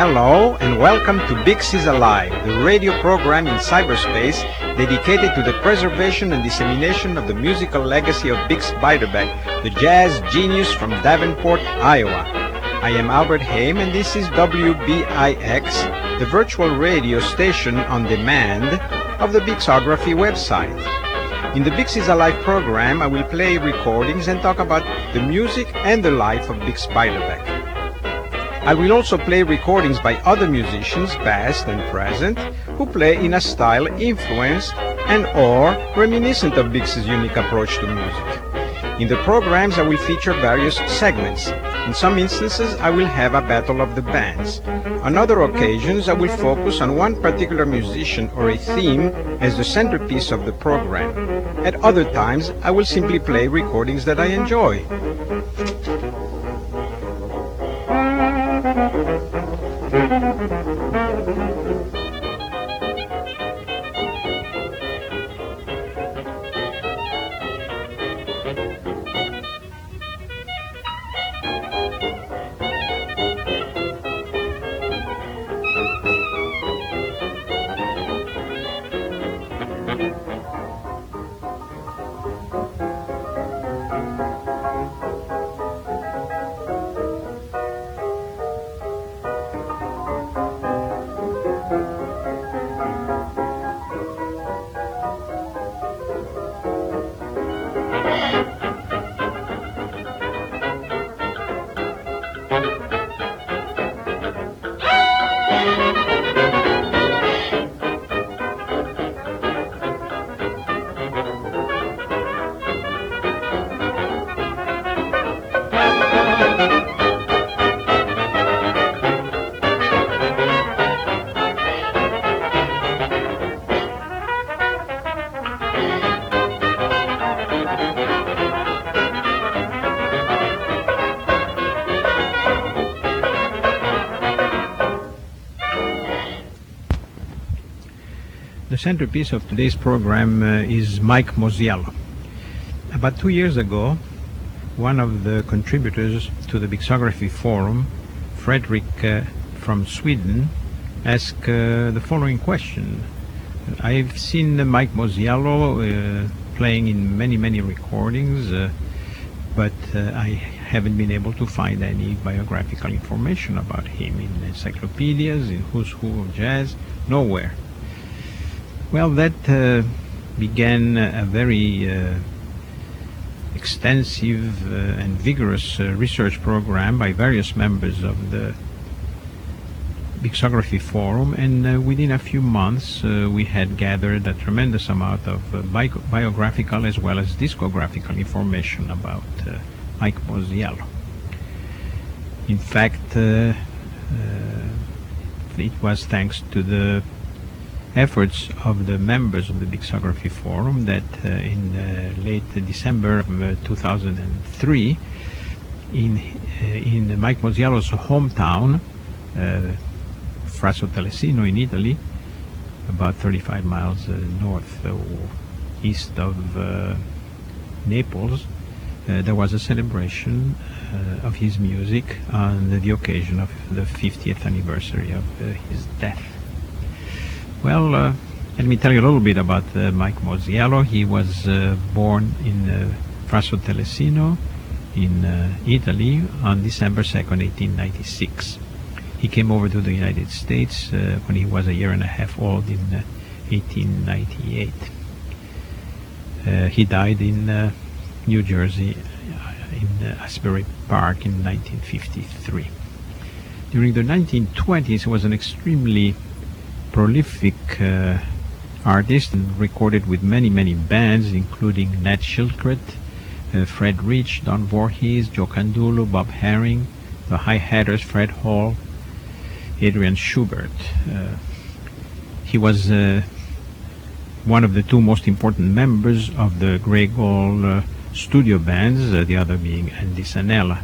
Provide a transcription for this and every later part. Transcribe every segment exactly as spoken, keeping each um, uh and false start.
Hello and welcome to Bix is Alive, the radio program in cyberspace dedicated to the preservation and dissemination of the musical legacy of Bix Beiderbecke, the jazz genius from Davenport, Iowa. I am Albert Haim and this is W B I X, the virtual radio station on demand of the Bixography website. In the Bix is Alive program, I will play recordings and talk about the music and the life of Bix Beiderbecke. I will also play recordings by other musicians, past and present, who play in a style influenced and or reminiscent of Bix's unique approach to music. In the programs, I will feature various segments. In some instances, I will have a battle of the bands. On other occasions, I will focus on one particular musician or a theme as the centerpiece of the program. At other times, I will simply play recordings that I enjoy. The centerpiece of today's program uh, is Mike Mosiello. About two years ago, one of the contributors to the Bixography forum, Frederick uh, from Sweden, asked uh, the following question. I've seen uh, Mike Mosiello uh, playing in many, many recordings, uh, but uh, I haven't been able to find any biographical information about him in encyclopedias, in Who's Who of Jazz, nowhere. Well, that uh, began a very uh, extensive uh, and vigorous uh, research program by various members of the Bixography forum, and uh, within a few months uh, we had gathered a tremendous amount of uh, bi biographical as well as discographical information about uh, Mike Mosiello. In fact, uh, uh, it was thanks to the efforts of the members of the Bixography forum that uh, in uh, late December of uh, two thousand three, in uh, in Mike Mosiello's hometown, uh, Frasso Telesino in Italy, about thirty-five miles uh, north uh, east of uh, Naples, uh, there was a celebration uh, of his music on the occasion of the fiftieth anniversary of uh, his death. Well, uh, let me tell you a little bit about uh, Mike Mosiello. He was uh, born in uh, Frasso Telesino in uh, Italy on December second, eighteen ninety-six. He came over to the United States uh, when he was a year and a half old in uh, eighteen ninety-eight. Uh, he died in uh, New Jersey in uh, Asbury Park in nineteen fifty-three. During the nineteen twenties, he was an extremely prolific uh, artist and recorded with many, many bands, including Nat Schildkraut, uh, Fred Rich, Don Voorhees, Joe Candulo, Bob Herring, the Hi-Hatters, Fred Hall, Adrian Schubert. Uh, he was uh, one of the two most important members of the Grey Gull uh, studio bands, uh, the other being Andy Sanella,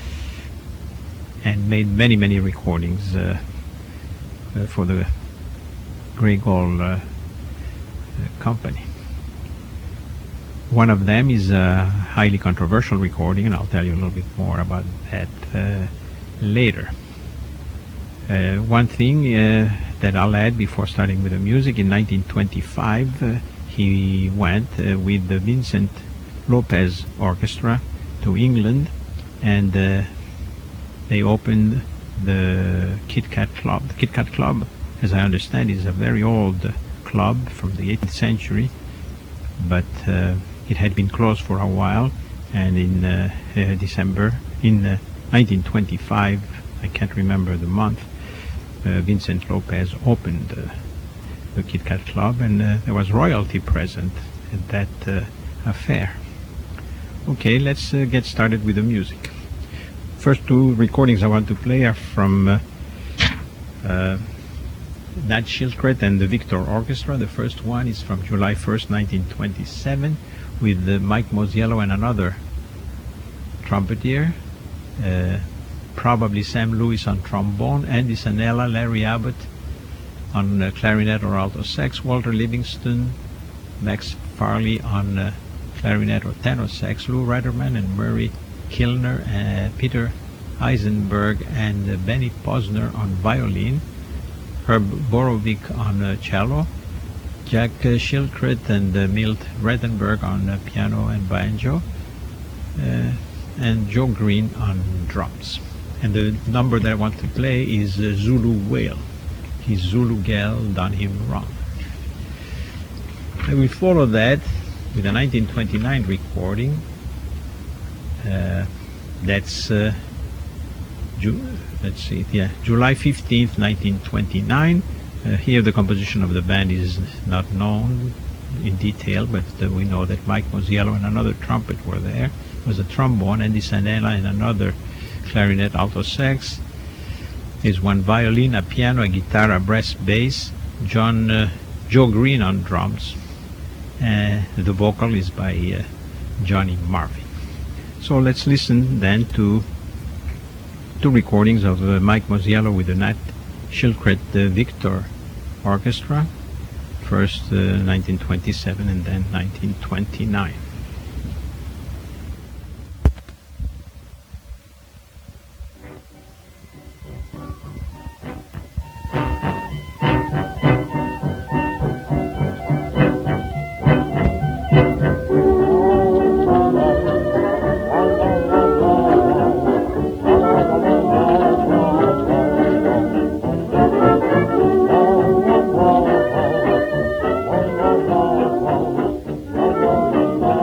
and made many, many recordings uh, uh, for the Grey Gull uh, uh, company. One of them is a highly controversial recording, and I'll tell you a little bit more about that uh, later. Uh, one thing uh, that I'll add before starting with the music, in nineteen twenty-five uh, he went uh, with the Vincent Lopez Orchestra to England, and uh, they opened the Kit Kat Club. The Kit Kat Club, as I understand, is a very old club from the eighteenth century, but uh, it had been closed for a while, and in uh, uh, December, in uh, nineteen twenty-five, I can't remember the month, uh, Vincent Lopez opened uh, the Kit Kat Club, and uh, there was royalty present at that uh, affair. Okay, let's uh, get started with the music. First two recordings I want to play are from uh, uh, Nat Shilkret and the Victor Orchestra. The first one is from July first, nineteen twenty-seven, with uh, Mike Mosiello and another trumpeter, uh, probably Sam Lewis on trombone, Andy Sanella, Larry Abbott on uh, clarinet or alto sax, Walter Livingston, Max Farley on uh, clarinet or tenor sax, Lou Rederman and Murray Kilner, uh, Peter Eisenberg and uh, Benny Posner on violin, Herb Borovic on uh, cello, Jack uh, Shilkret and uh, Milt Redenberg on uh, piano and banjo, uh, and Joe Green on drums. And the number that I want to play is uh, Zulu Whale. His Zulu gal done him wrong. I will follow that with a nineteen twenty-nine recording. Uh, that's uh, Ju let's see, yeah, July fifteenth, nineteen twenty-nine. Uh, here the composition of the band is not known in detail, but uh, we know that Mike Mosiello and another trumpet were there. It was a trombone, Andy Sanella and another clarinet, alto sax. There's one violin, a piano, a guitar, a brass bass, John uh, Joe Green on drums. Uh, the vocal is by uh, Johnny Marvin. So let's listen then to two recordings of uh, Mike Mosiello with the Nat Shilkret uh, Victor Orchestra, first uh, nineteen twenty-seven and then nineteen twenty-nine. Thank you.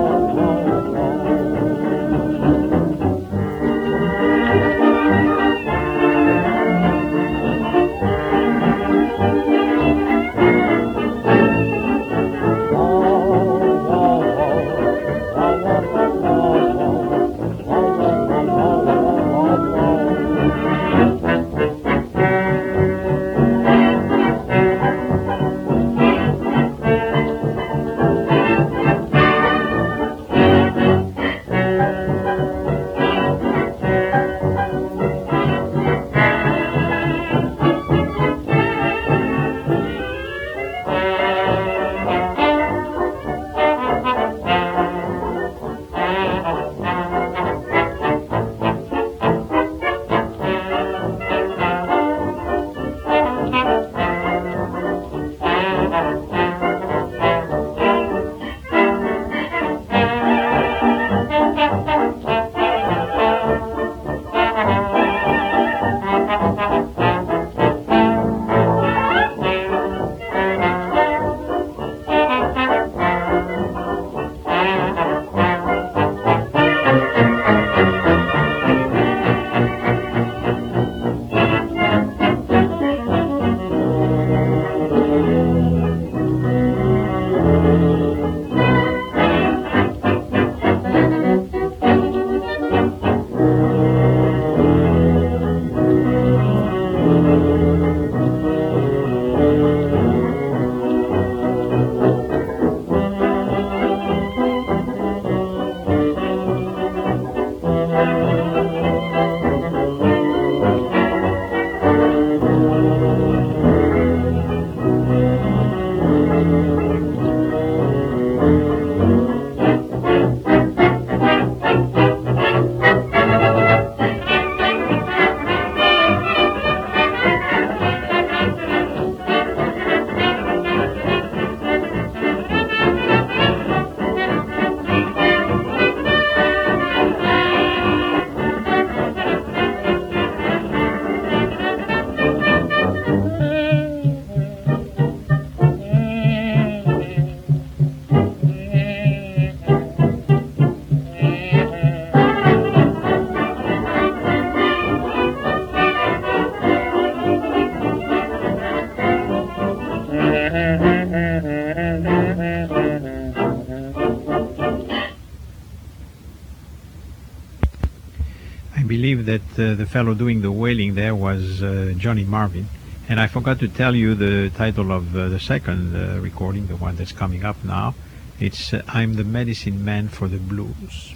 uh, the fellow doing the wailing there was uh, Johnny Marvin. And I forgot to tell you the title of uh, the second uh, recording, the one that's coming up now. It's uh, I'm the Medicine Man for the Blues.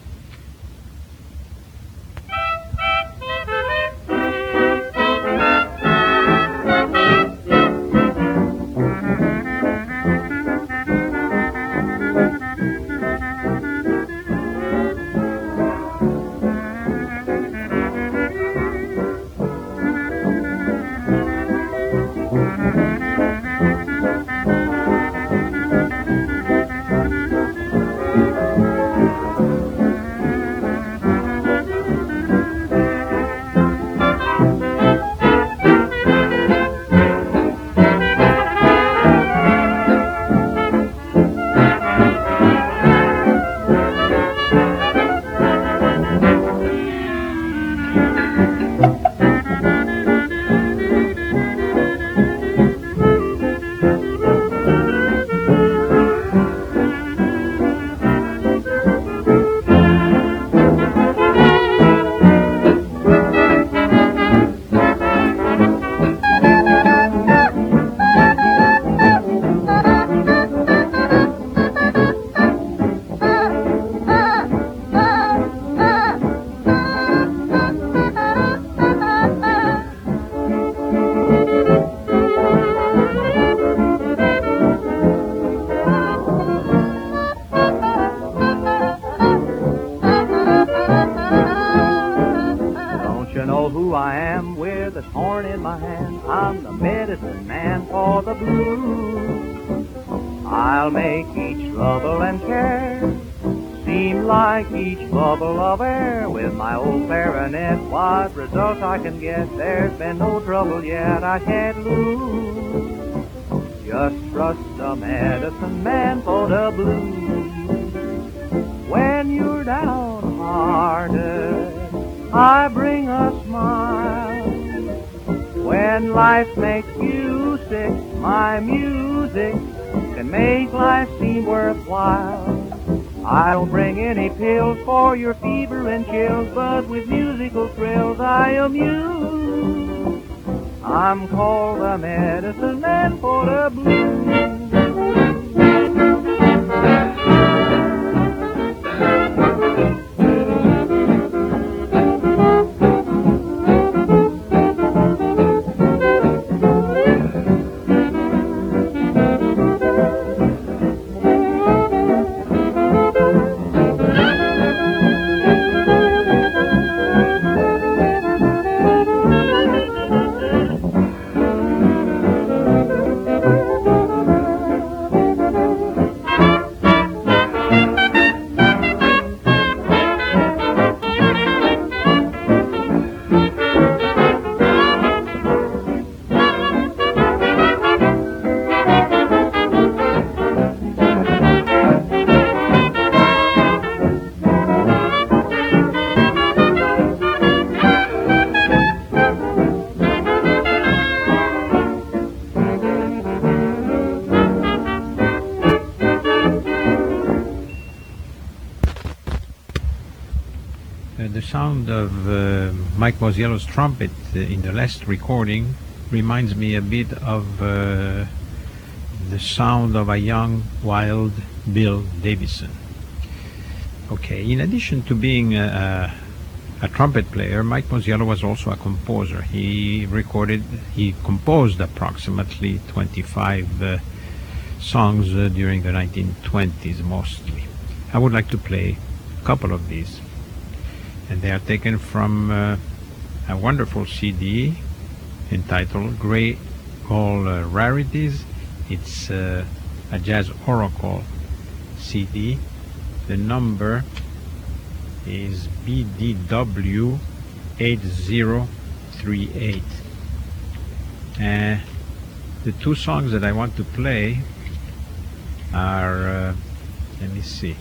I can get, there's been no trouble yet I can't lose. Just trust the medicine man for the blues. When you're downhearted, I bring a smile. When life makes you sick, my music can make life seem worthwhile. I don't bring any pills for your fever and chills, but with musical thrills I amuse. I'm called the medicine man for the blues. Sound of uh, Mike Mosiello's trumpet uh, in the last recording reminds me a bit of uh, the sound of a young, wild Bill Davison. Okay, in addition to being a, a, a trumpet player, Mike Mosiello was also a composer. He recorded, he composed approximately twenty-five uh, songs uh, during the nineteen twenties mostly. I would like to play a couple of these. And they are taken from uh, a wonderful C D entitled Great All uh, Rarities. It's uh, a Jazz Oracle C D. The number is B D W eight zero three eight. Uh, the two songs that I want to play are, uh, let me see,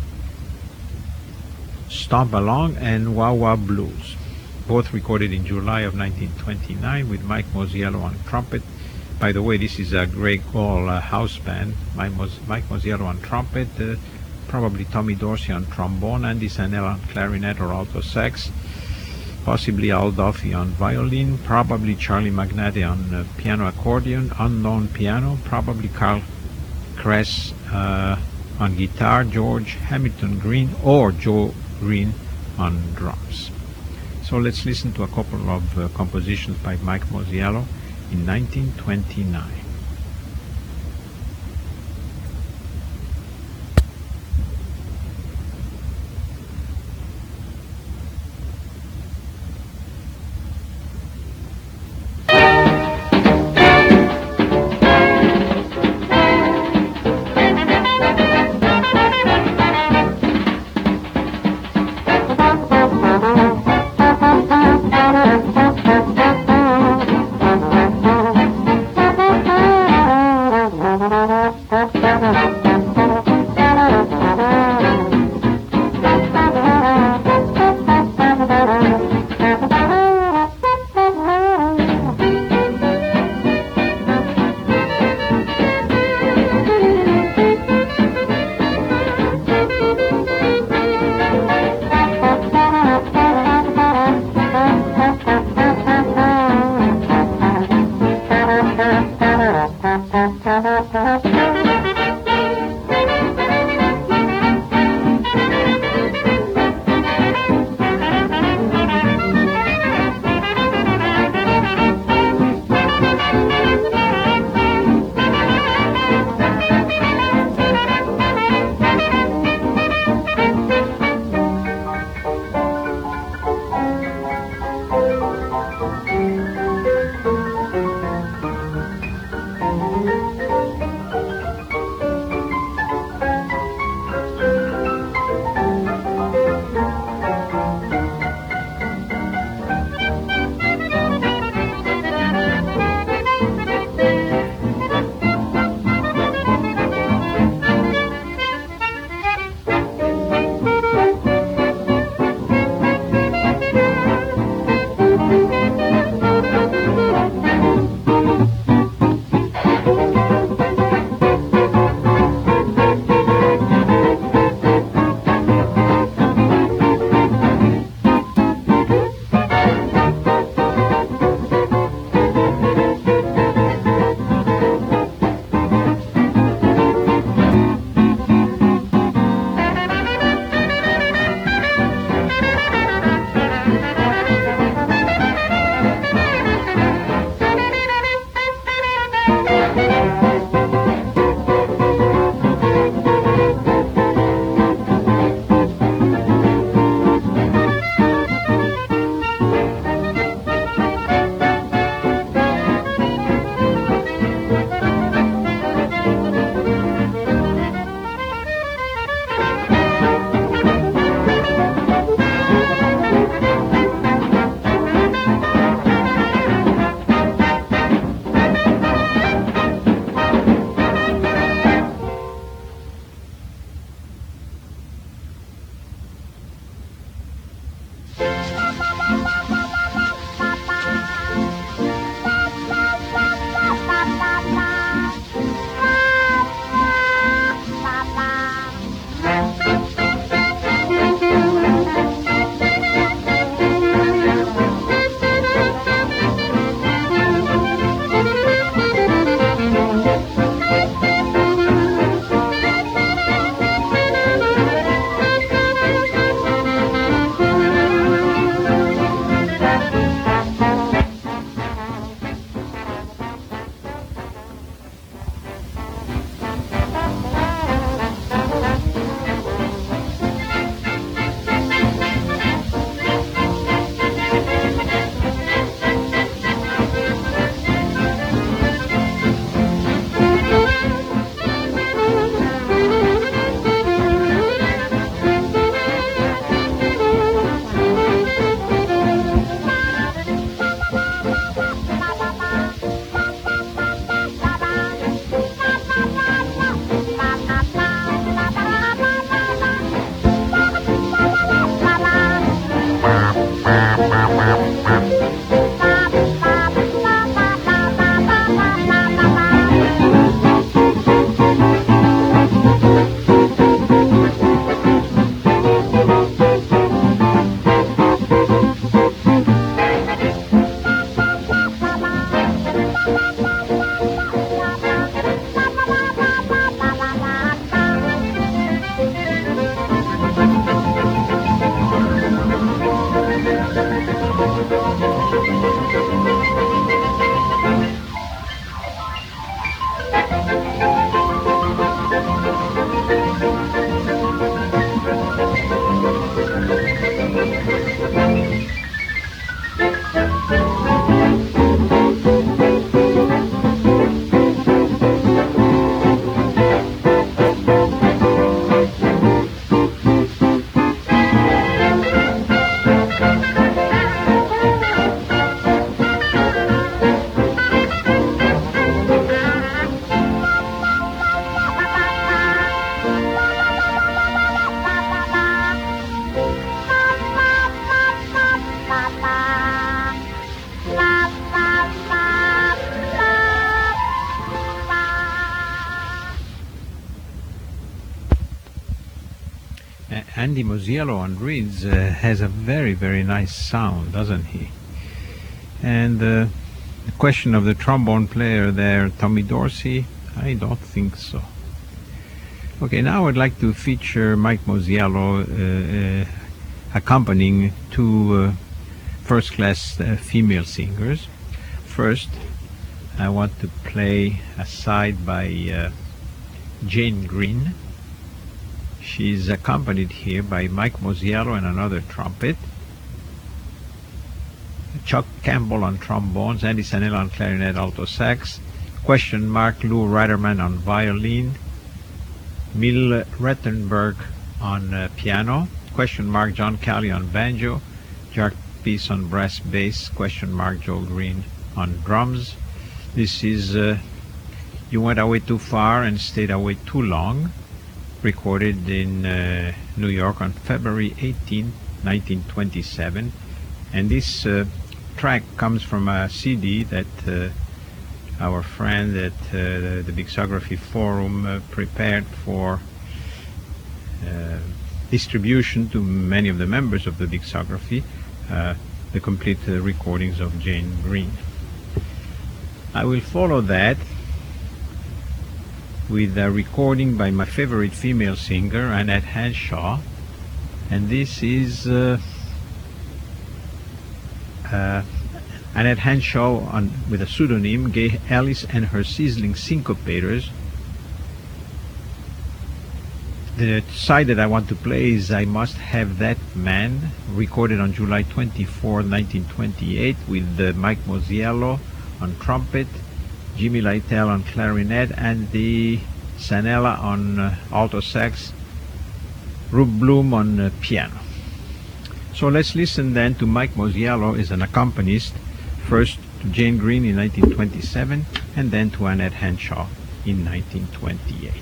Stomp Along and Wah Wah Blues, both recorded in July of nineteen twenty-nine with Mike Mosiello on trumpet. By the way, this is a Greg Hall uh, house band. Mike, Mos Mike Mosiello on trumpet, uh, probably Tommy Dorsey on trombone, Andy Sanel on clarinet or alto sax, possibly Al Duffy on violin, probably Charlie Magnati on uh, piano accordion, unknown piano, probably Carl Kress uh, on guitar, George Hamilton Green or Joe Green on drums. So let's listen to a couple of uh, compositions by Mike Mosiello in nineteen twenty-nine. Thank you. Andy Mosiello on reeds uh, has a very, very nice sound, doesn't he? And uh, the question of the trombone player there, Tommy Dorsey, I don't think so. Okay, now I'd like to feature Mike Mosiello uh, uh, accompanying two uh, first-class uh, female singers. First, I want to play a side by uh, Jane Green. She's accompanied here by Mike Mosiello and another trumpet, Chuck Campbell on trombones, Andy Sanella on clarinet, alto sax, question mark Lou Reiterman on violin, Mil Rettenberg on uh, piano, question mark John Cali on banjo, Jack Peace on brass bass, question mark Joe Green on drums. This is uh, You Went Away Too Far and Stayed Away Too Long, recorded in uh, New York on February eighteenth, nineteen twenty-seven. And this uh, track comes from a C D that uh, our friend at uh, the Bixography Forum uh, prepared for uh, distribution to many of the members of the Bixography, uh, the complete uh, recordings of Jane Green. I will follow that with a recording by my favorite female singer, Annette Henshaw, and this is uh, uh, Annette Henshaw on, with a pseudonym, Gay Alice and Her Sizzling Syncopators. The side that I want to play is I Must Have That Man, recorded on July twenty-fourth, nineteen twenty-eight, with uh, Mike Mosiello on trumpet, Jimmy Lytle on clarinet, Andy Sanella on uh, alto sax, Rube Bloom on uh, piano. So let's listen then to Mike Mosiello as an accompanist, first to Jane Green in nineteen twenty-seven, and then to Annette Henshaw in nineteen twenty-eight.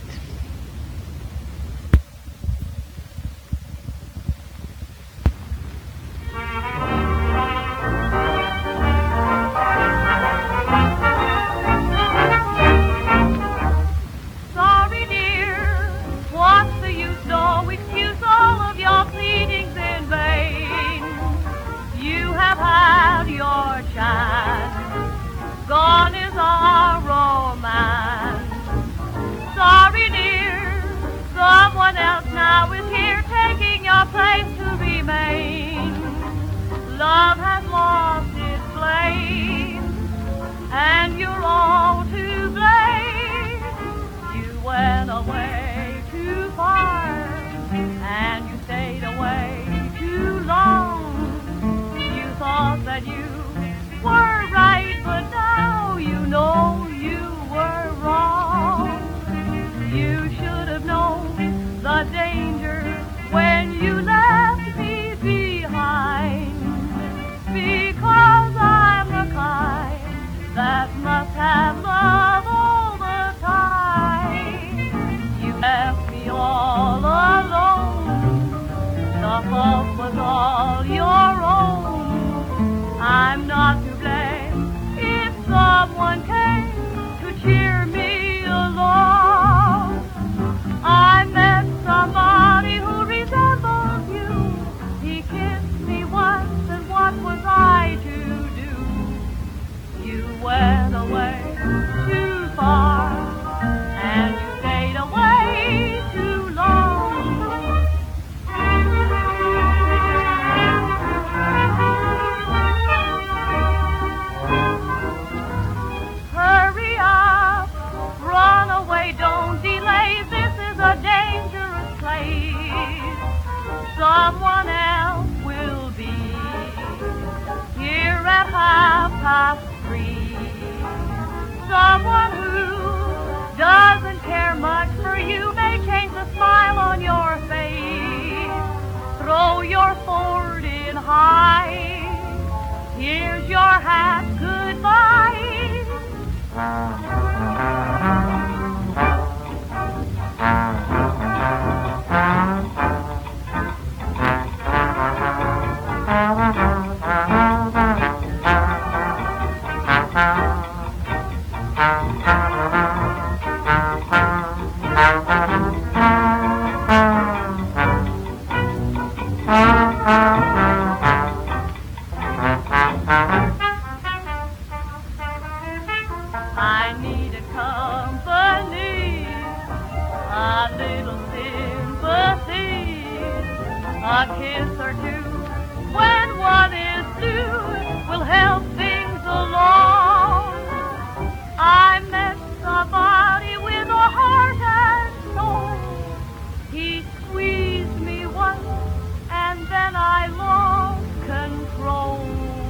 I need a company, a little sympathy, a kiss or two when one is blue will help things along. I met somebody with a heart and soul. He squeezed me once and then I lost control.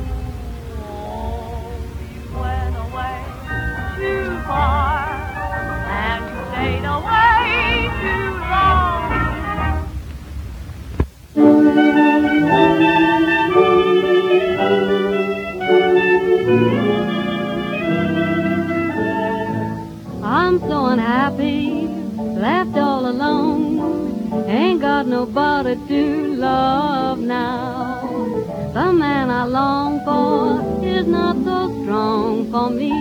He went away too far and stayed away too long. I'm so unhappy, left all alone, ain't got nobody to love now. The man I long for is not so strong for me.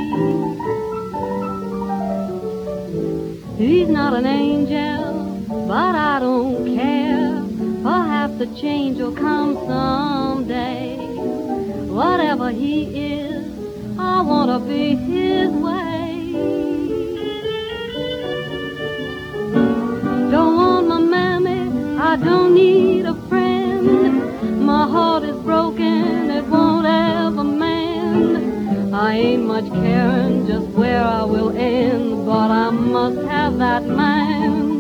He's not an angel, but I don't care. Perhaps a change will come someday. Whatever he is, I want to be his way. Don't want my mammy, I don't need a friend. My heart is broken, it won't ever mend. I ain't much caring just where I will end, but I must have that man.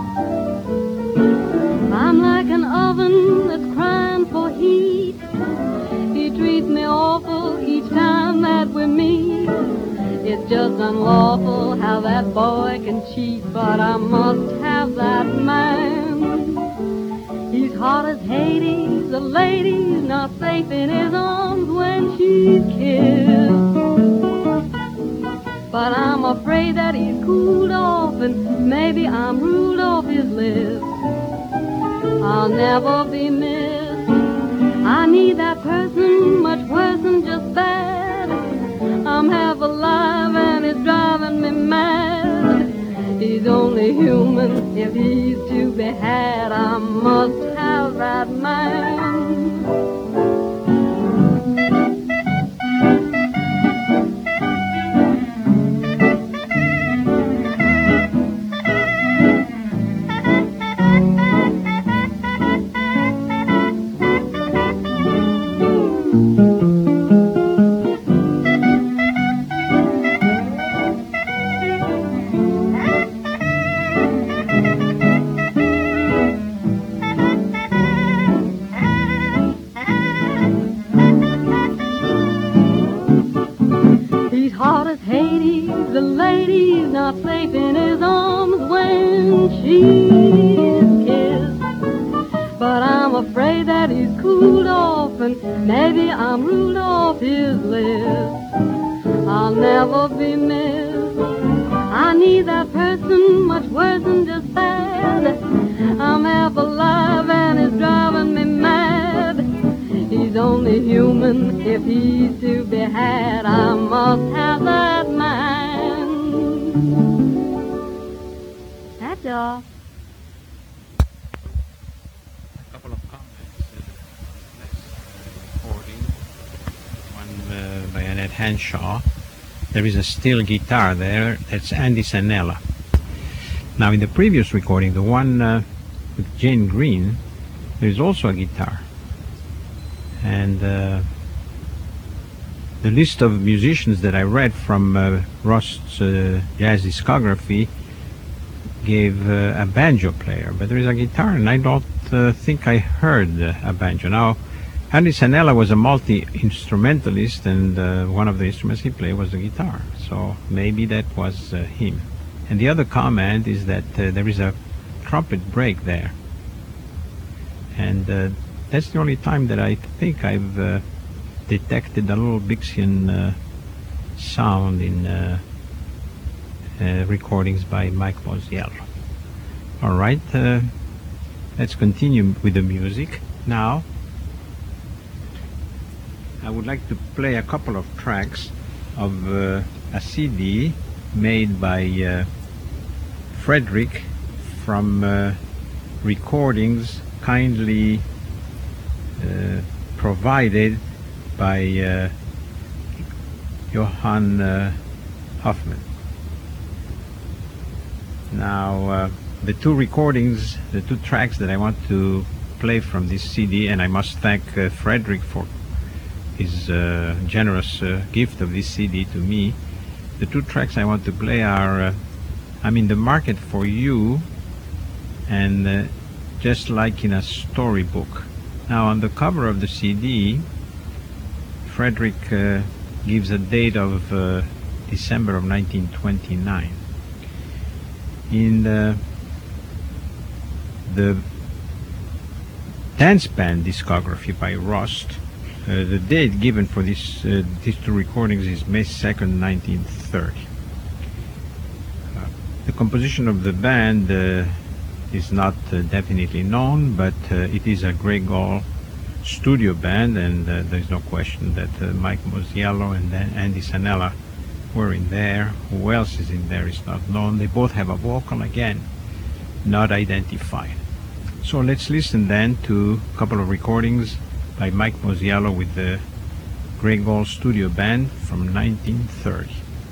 I'm like an oven that's crying for heat. He treats me awful each time that we meet. It's just unlawful how that boy can cheat, but I must have that man. He's hot as Hades, the lady's not safe in his arms when she's kissed. But I'm afraid that he's cooled off and maybe I'm ruled off his list. I'll never be missed. I need that person much worse than just bad. I'm half alive and it's driving me mad. He's only human if he's to be had. I must have that man. Hot as Hades, the lady's not safe in his arms when she's kissed. But I'm afraid that he's cooled off and maybe I'm ruled off his list. I'll never be missed. I need that person much worse than just bad. I'm half alive and it's driving me mad. He's only human if he's to be had. I must have that man. That's all. A couple of comments. Uh, next uh, recording, one uh, by Annette Henshaw. There is a steel guitar there. That's Andy Sanella. Now, in the previous recording, the one uh, with Jane Green, there is also a guitar. And uh, the list of musicians that I read from uh, Rost's uh, jazz discography gave uh, a banjo player, but there is a guitar, and I don't uh, think I heard uh, a banjo. Now, Andy Sanella was a multi-instrumentalist, and uh, one of the instruments he played was the guitar, so maybe that was uh, him. And the other comment is that uh, there is a trumpet break there, and uh, that's the only time that I think I've uh, detected a little Bixian uh, sound in uh, uh, recordings by Mike Mosiello. All right, uh, let's continue with the music. Now, I would like to play a couple of tracks of uh, a C D made by uh, Frederick from uh, recordings kindly Uh, provided by uh, Johann uh, Hoffman. Now, uh, the two recordings, the two tracks that I want to play from this C D, and I must thank uh, Frederick for his uh, generous uh, gift of this C D to me. The two tracks I want to play are uh, I'm in the Market for You and uh, Just Like in a Storybook. Now, on the cover of the C D, Frederick uh, gives a date of uh, December of nineteen twenty-nine. In the, the dance band discography by Rust, uh, the date given for this, uh, these two recordings is May second, nineteen thirty. Uh, the composition of the band uh, is not uh, definitely known, but uh, it is a Grey Gull studio band, and uh, there's no question that uh, Mike Mosiello and then Andy Sanella were in there. Who else is in there is not known. They both have a vocal, again, not identified. So let's listen then to a couple of recordings by Mike Mosiello with the Grey Gull studio band from nineteen thirty.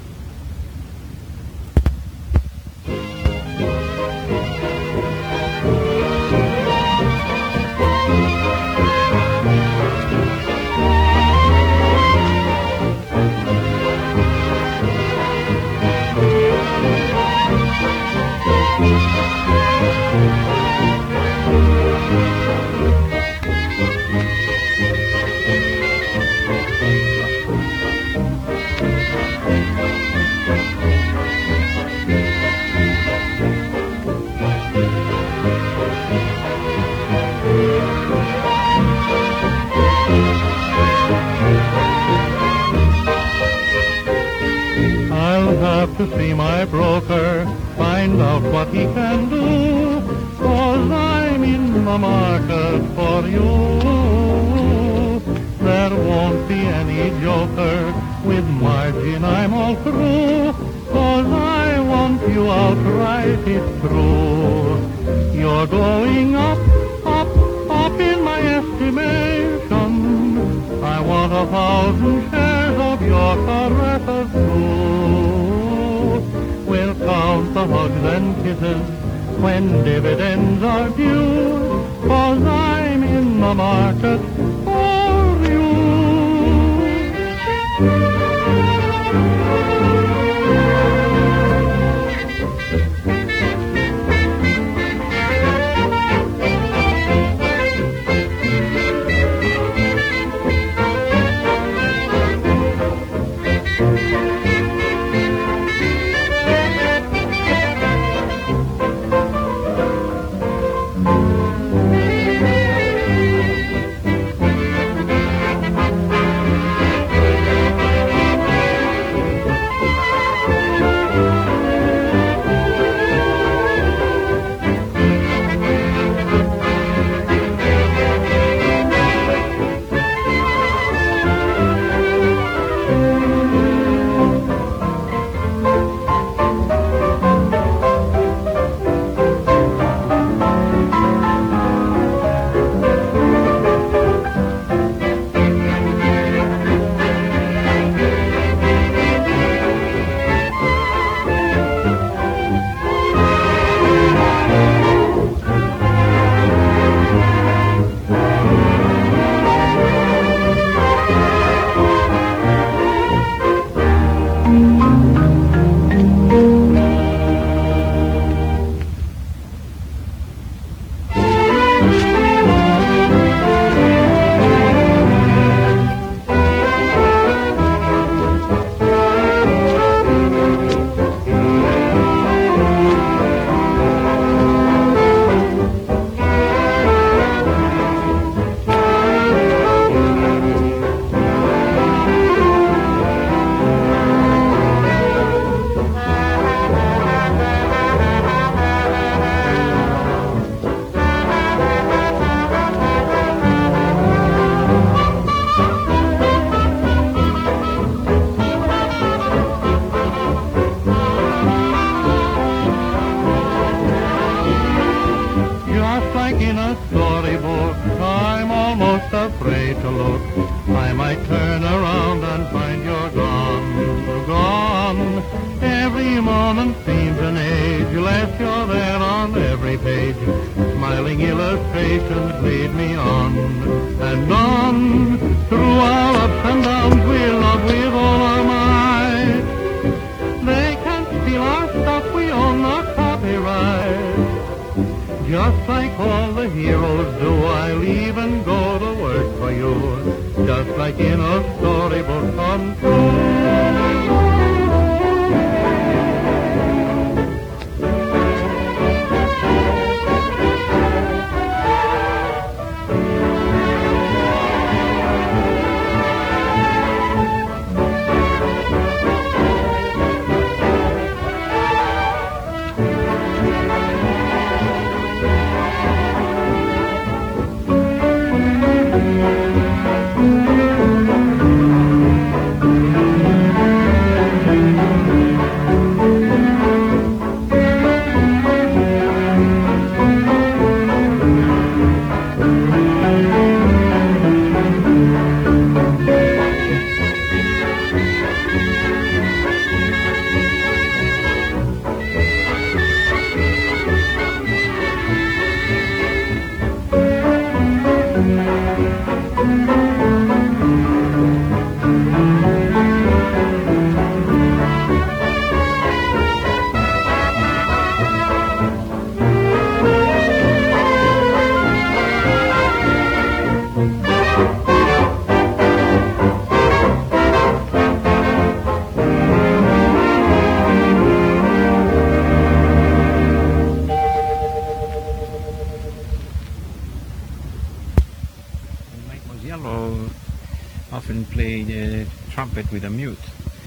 To see my broker, find out what he can do, 'cause I'm in the market for you. There won't be any joker, with margin I'm all through, 'cause I want you outright, it's true. You're going up, up, up in my estimation. I want a thousand shares of your caresses too. We'll count the hugs and kisses when dividends are due, 'cause I'm in the market for you. Every moment seems an age, less you're there on every page. Smiling illustrations lead me on and on. Through our ups and downs we'll love with all our might. They can't steal our stuff, we own our copyright. Just like all the heroes do, I'll even go to work for you, just like in a storybook come true. Often played uh, trumpet with a mute.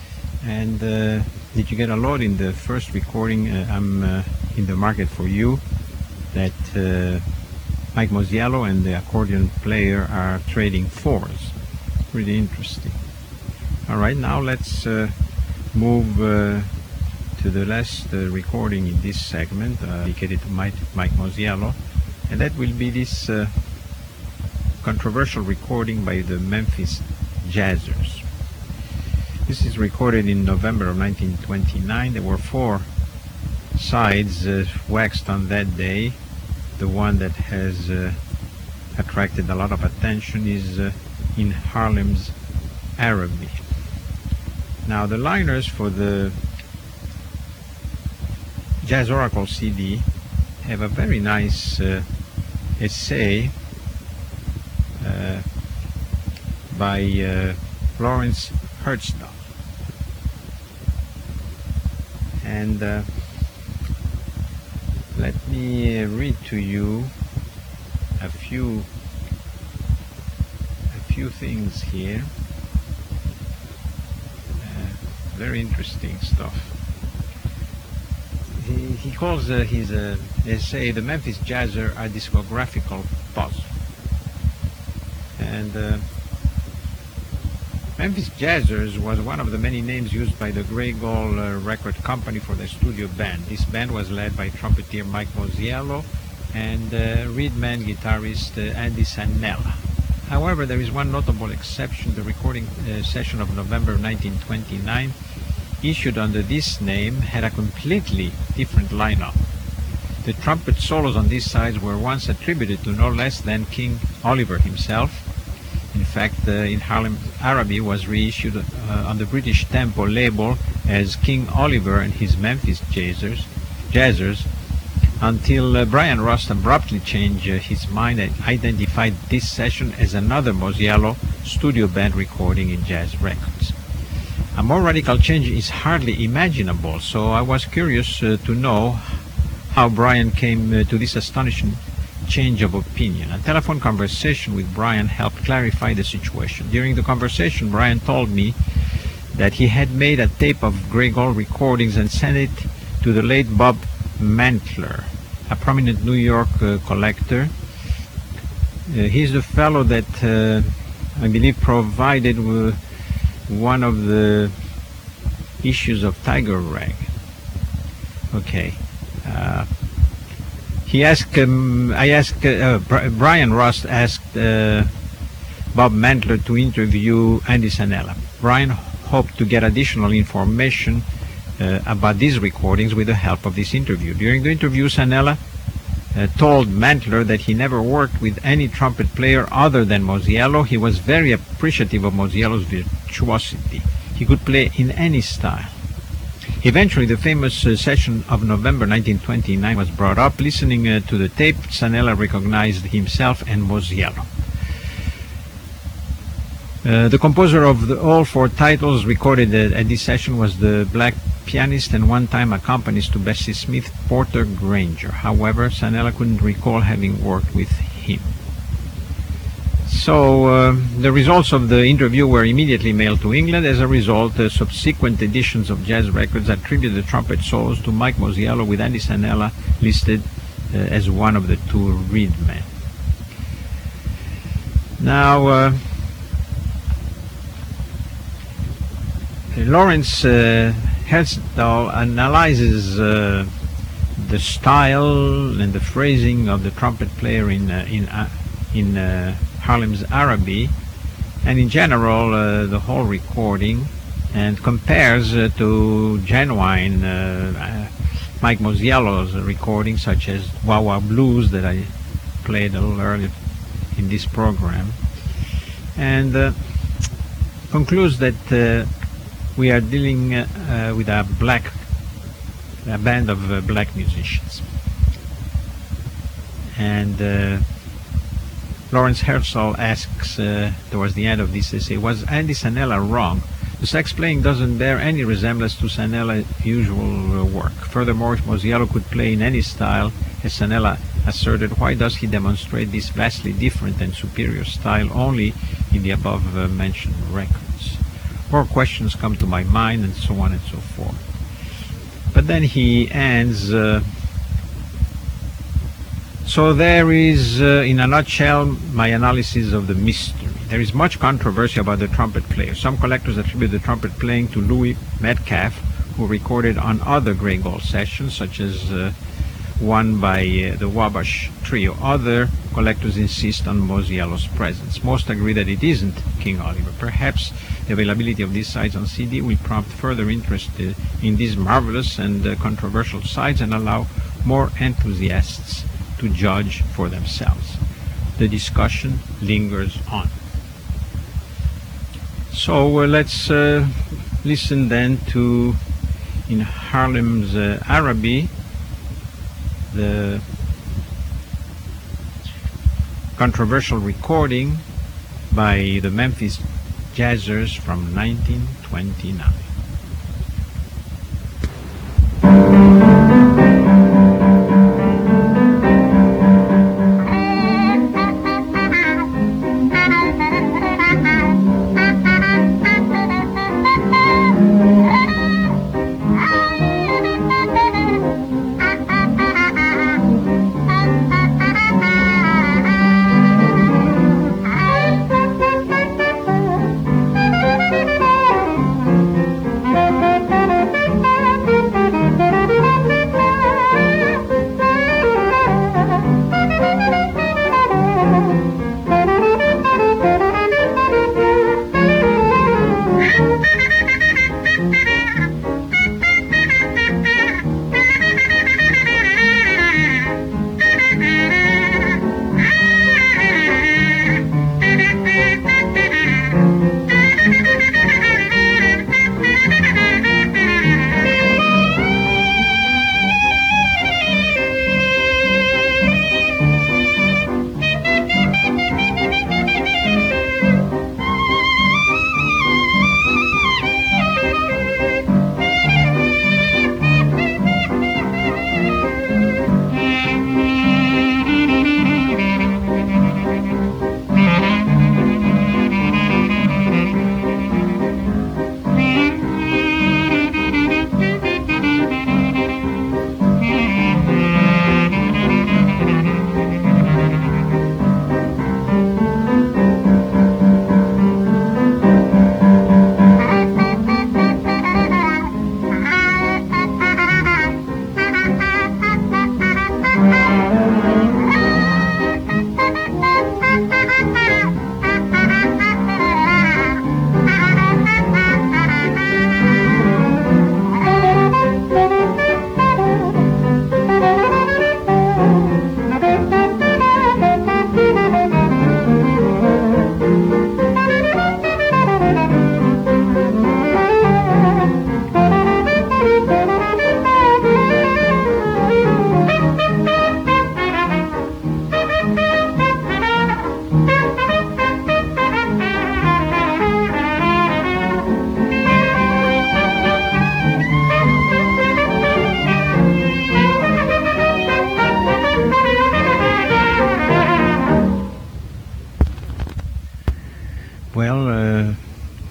And uh, did you get a lot in the first recording? Uh, I'm uh, in the market for you. That uh, Mike Mosiello and the accordion player are trading fours. Pretty interesting. All right, now let's uh, move uh, to the last uh, recording in this segment, uh, dedicated to Mike, Mike Mosiello, and that will be this uh, controversial recording by the Memphis Jazzers. This is recorded in November of nineteen twenty-nine. There were four sides uh, waxed on that day. The one that has uh, attracted a lot of attention is uh, in Harlem's Araby. Now the liners for the Jazz Oracle C D have a very nice uh, essay uh, by uh, Lawrence Hertzdahl. And uh, let me uh, read to you a few a few things here. Uh, very interesting stuff. He, he calls uh, his uh, essay "The Memphis Jazzers a Discographical Puzzle." And uh, Memphis Jazzers was one of the many names used by the Grey Gull uh, record company for their studio band. This band was led by trumpeter Mike Mosiello and uh, reedman guitarist uh, Andy Sanella. However, there is one notable exception. The recording uh, session of November nineteen twenty-nine, issued under this name, had a completely different lineup. The trumpet solos on these sides were once attributed to no less than King Oliver himself. In fact, uh, in Harlem Araby was reissued uh, on the British Tempo label as King Oliver and his Memphis Jazzers, Jazzers until uh, Brian Rust abruptly changed uh, his mind and identified this session as another Mosiello studio band recording in Jazz Records. A more radical change is hardly imaginable, so I was curious uh, to know how Brian came uh, to this astonishing change of opinion. A telephone conversation with Brian helped clarify the situation. During the conversation, Brian told me that he had made a tape of Grey Gull recordings and sent it to the late Bob Mantler, a prominent New York uh, collector. Uh, he's the fellow that uh, I believe provided uh, one of the issues of Tiger Rag. Okay. Uh, He asked, um, I asked, uh, uh, Brian Rust asked uh, Bob Mantler to interview Andy Sanella. Brian hoped to get additional information uh, about these recordings with the help of this interview. During the interview, Sanella uh, told Mantler that he never worked with any trumpet player other than Mosiello. He was very appreciative of Mosiello's virtuosity. He could play in any style. Eventually, the famous uh, session of November nineteen twenty-nine was brought up. Listening uh, to the tape, Sanella recognized himself and Mosiello. Uh, the composer of the, all four titles recorded uh, at this session was the black pianist and one-time accompanist to Bessie Smith, Porter Granger. However, Sanella couldn't recall having worked with him. So uh, the results of the interview were immediately mailed to England. As a result, uh, subsequent editions of jazz records attribute the trumpet solos to Mike Mosiello, with Andy Sanella listed uh, as one of the two reed men. Now, uh, Lawrence uh, Hertzdahl analyzes uh, the style and the phrasing of the trumpet player in uh, in uh, in uh, Harlem's Araby, and in general uh, the whole recording, and compares uh, to genuine uh, uh, Mike Mosiello's recordings, such as Wah Wah Blues that I played a little earlier in this program, and uh, concludes that uh, we are dealing uh, uh, with a black a band of uh, black musicians. And uh, Lawrence Hertzdahl asks uh, towards the end of this essay, was Andy Sanella wrong? The sax playing doesn't bear any resemblance to Sanella's usual uh, work. Furthermore, if Mosiello could play in any style, as Sanella asserted, why does he demonstrate this vastly different and superior style only in the above uh, mentioned records? More questions come to my mind, and so on and so forth. But then he ends, uh, so there is, uh, in a nutshell, my analysis of the mystery. There is much controversy about the trumpet player. Some collectors attribute the trumpet playing to Louis Metcalf, who recorded on other Grey Gold sessions, such as uh, one by uh, the Wabash Trio. Other collectors insist on Mosiello's presence. Most agree that it isn't King Oliver. Perhaps the availability of these sides on C D will prompt further interest uh, in these marvelous and uh, controversial sides and allow more enthusiasts to judge for themselves. The discussion lingers on. So uh, let's uh, listen then to, in Harlem's uh, Araby, the controversial recording by the Memphis Jazzers from nineteen twenty-nine. Thank you.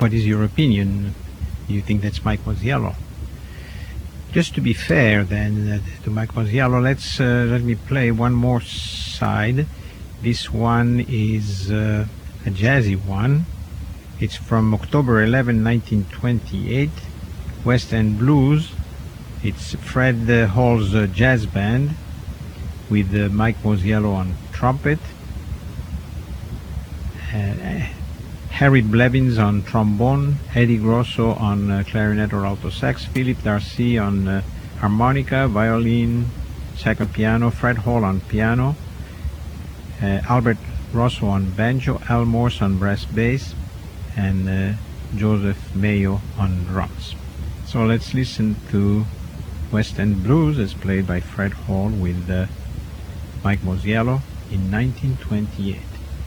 what is your opinion? Do you think that's Mike Mosiello? Just to be fair then uh, to Mike Mosiello, let's uh, let me play one more side. This one is uh, a jazzy one. It's from October eleventh, nineteen twenty-eight, West End Blues. It's Fred uh, Hall's uh, jazz band with uh, Mike Mosiello on trumpet, uh, Harry Blevins on trombone, Eddie Grosso on uh, clarinet or alto sax, Philip Darcy on uh, harmonica, violin, second piano, Fred Hall on piano, uh, Albert Rosso on banjo, Al Morse on brass bass, and uh, Joseph Mayo on drums. So let's listen to West End Blues as played by Fred Hall with uh, Mike Mosiello in nineteen twenty-eight.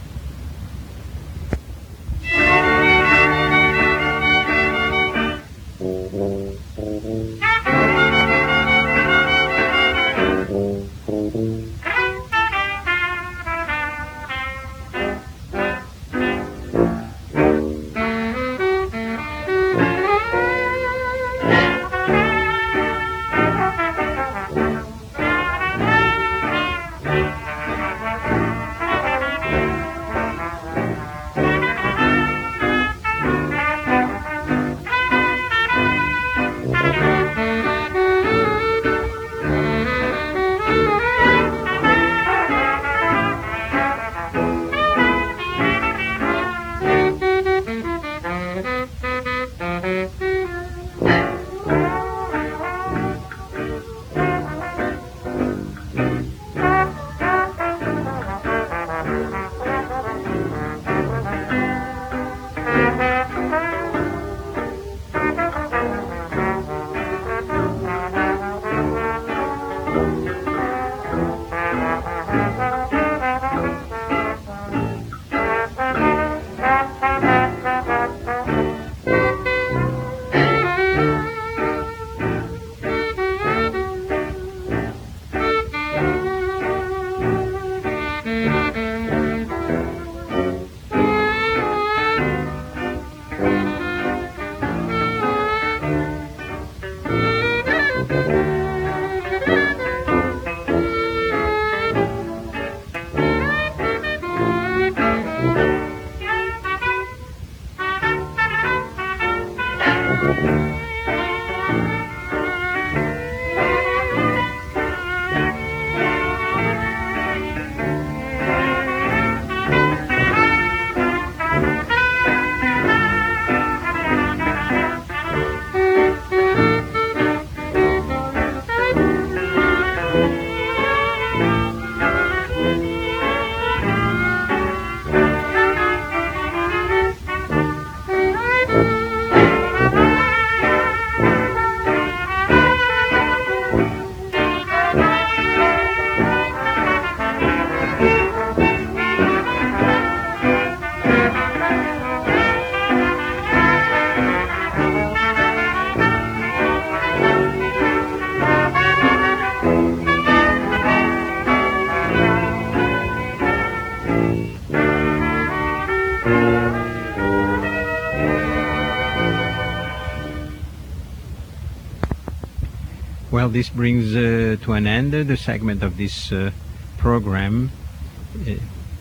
Well, this brings uh, to an end uh, the segment of this uh, program uh,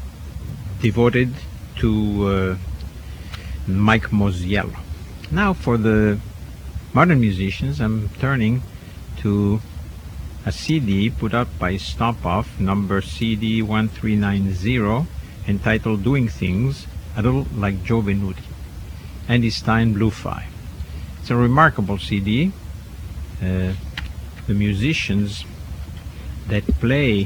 devoted to uh, Mike Mosiello. Now for the modern musicians, I'm turning to a C D put out by Stomp Off, number C D one three nine zero, entitled Doing Things a Little Like Joe Venuti, Andy Stein Blue Five. It's a remarkable C D. Uh, the musicians that play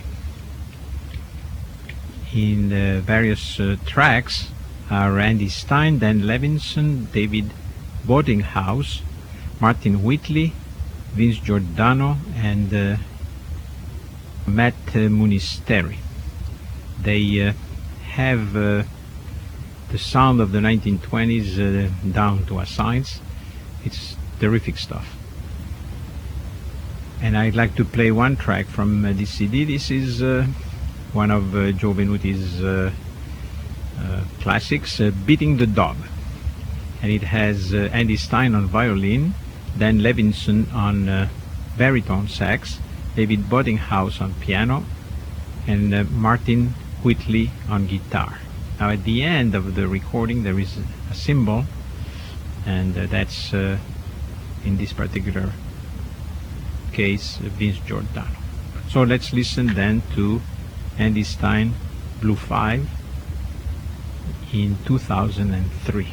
in the various uh, tracks are Andy Stein, Dan Levinson, David Boddinghouse, Martin Whitley, Vince Giordano, and uh, Matt uh, Munisteri. They uh, have uh, the sound of the nineteen twenties uh, down to a science. It's terrific stuff. And I'd like to play one track from uh, this C D. This is uh, one of uh, Joe Venuti's uh, uh, classics, uh, Beating the Dog. and it has uh, Andy Stein on violin, Dan Levinson on uh, baritone sax, David Boddinghouse on piano, and uh, Martin Whitley on guitar. Now at the end of the recording there is a cymbal, and uh, that's uh, in this particular case uh, Vince Giordano. So let's listen then to Andy Stein Blue five in two thousand three.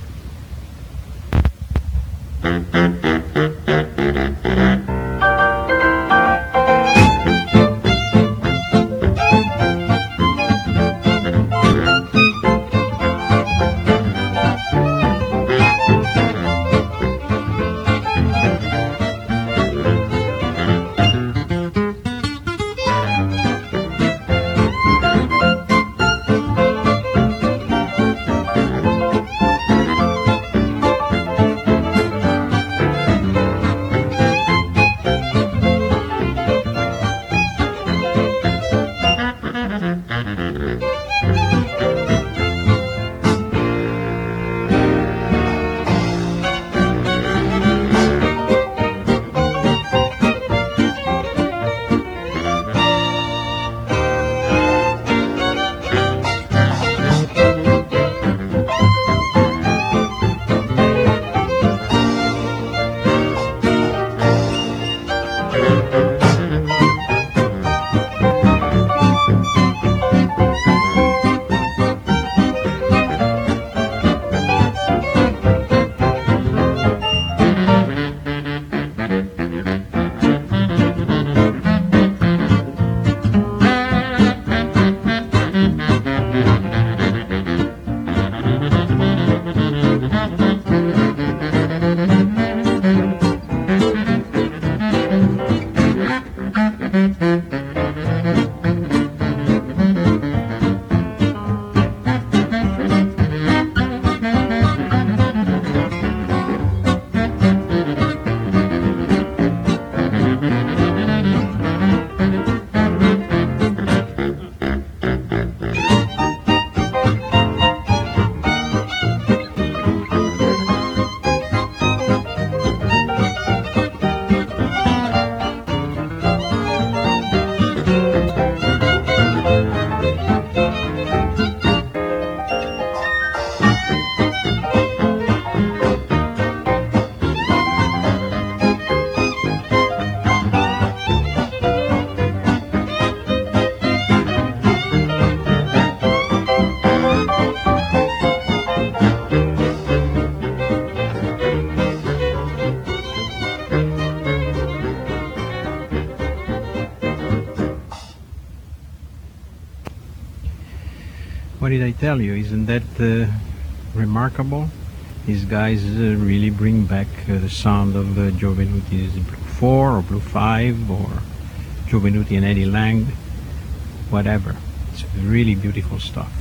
What did I tell you? Isn't that uh, remarkable? These guys uh, really bring back uh, the sound of uh, Joe Venuti's Blue four or Blue five or Joe Venuti and Eddie Lang, whatever. It's really beautiful stuff.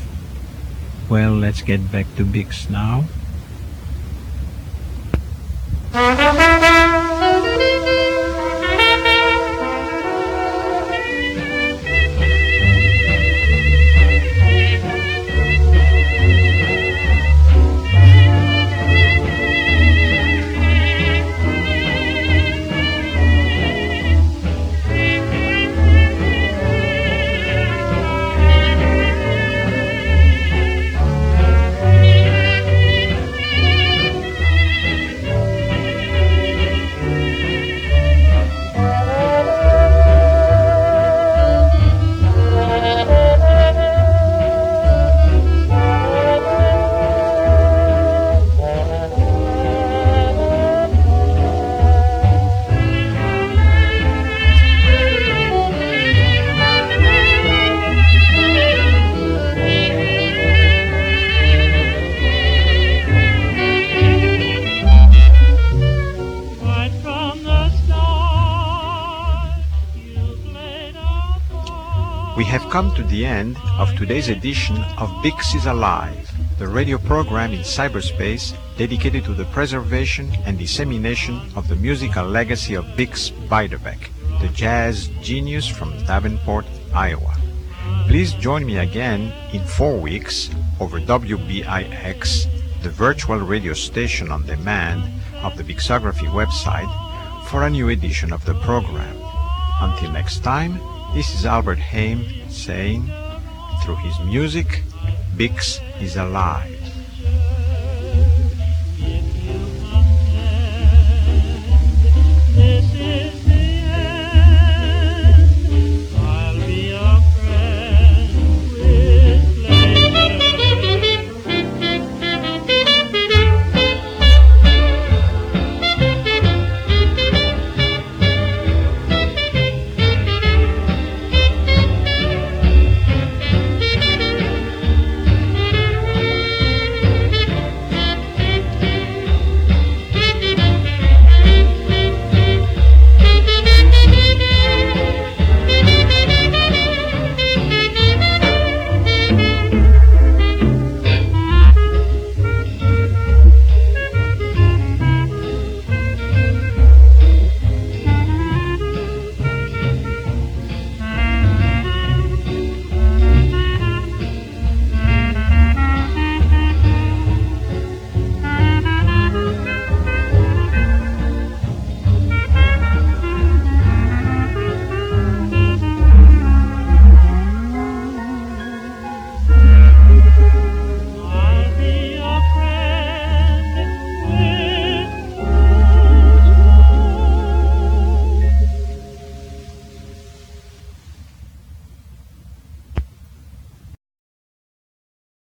Well, let's get back to Bix now. We have come to the end of today's edition of Bix is Alive, the radio program in cyberspace dedicated to the preservation and dissemination of the musical legacy of Bix Beiderbecke, the jazz genius from Davenport, Iowa. Please join me again in four weeks over W B I X the virtual radio station on demand of the Bixography website, for a new edition of the program. Until next time, this is Albert Haim saying, through his music, Bix is alive.